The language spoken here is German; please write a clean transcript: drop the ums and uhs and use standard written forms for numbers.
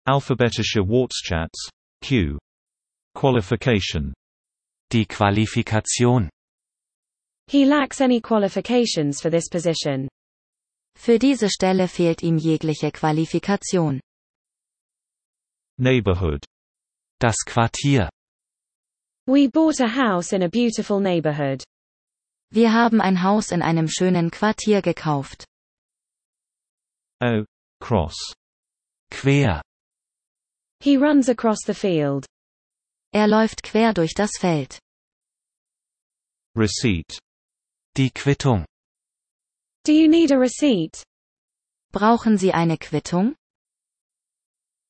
Alphabetische Wortschatz, Q. Qualification. Die Qualifikation. He lacks any qualifications for this position. Für diese Stelle fehlt ihm jegliche Qualifikation. Neighborhood. Das Quartier. We bought a house in a beautiful neighborhood. Wir haben ein Haus in einem schönen Quartier gekauft. O. Cross. Quer. He runs across the field. Er läuft quer durch das Feld. Receipt. Die Quittung. Do you need a receipt? Brauchen Sie eine Quittung?